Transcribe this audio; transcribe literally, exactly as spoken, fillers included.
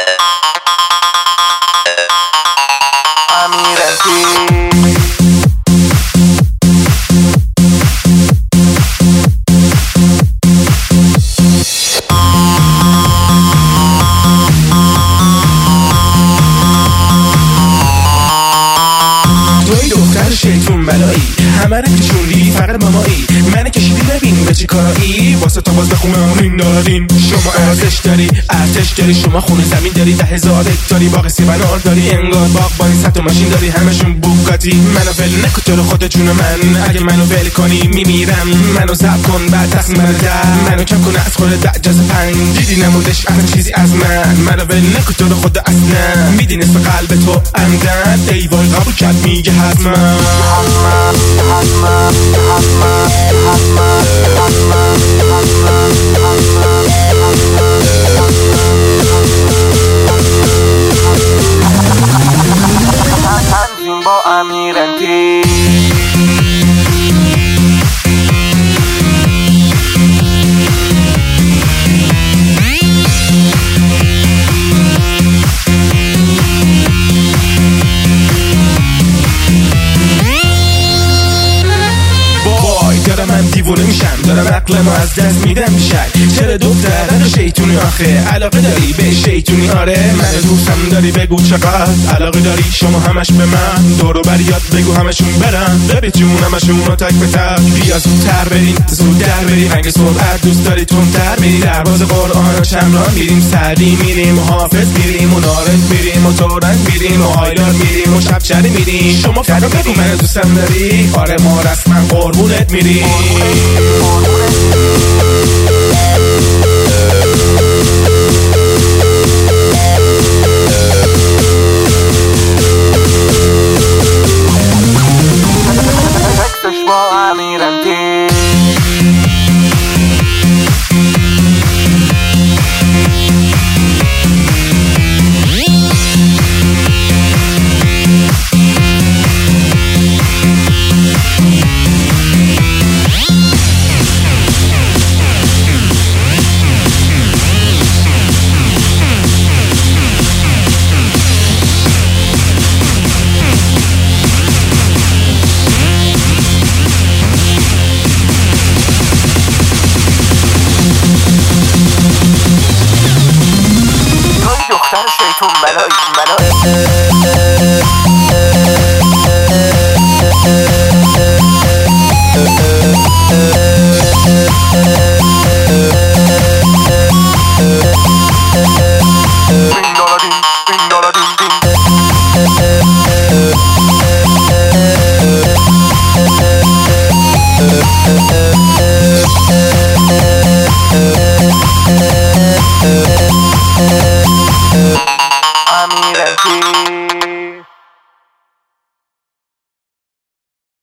شیطون بلایی همه رو کشوندی فقط مامایی منو کشیدی ببین به چی کارایی واسه تا باز بخونم این دارین شما ارزش داری ارتش داری شما خونه زمین داری ده هزار هکتاری باغ سیب انار داری انگار باغبانی صد تا ماشین داری همشون بوگاتی منو ول نکن تو رو خود جون من اگه منو ول کنی میمیرم منو زب کن بعد تصمیم منو در منو کم کن از خود دعجاز پنج دیدی نمودش اصلا چیزی از من منو ول نکن تو رو خود اصلا میدی نصف قلب تو عمدن ای وای قبول کرد میگه حتما با امیرنتی دارم من دیوونه میشم دارم عقلمو از دست میدم میشن چرا دختر شیطونی آخه علاقه داری به شیطونی آره من دوستم داری بگو چقدر علاقه داری شما همش به من دورو بریاد بگو همشون برن ببی جون همشون رو تک به تک بیا زودتر بریم زودتر بریم رنگ صبح دوست داری تندتر میری درواز قرآن و چمران میریم سری میریم و حافظ میریم و نارنج میریم و تورنج میریم و هایلار میریم و شبچری میریم شما فرا بگو من دوستم داری آره ما رسما قربونت میریم با امیرنتی دختر شیطون بلایی امیرنتی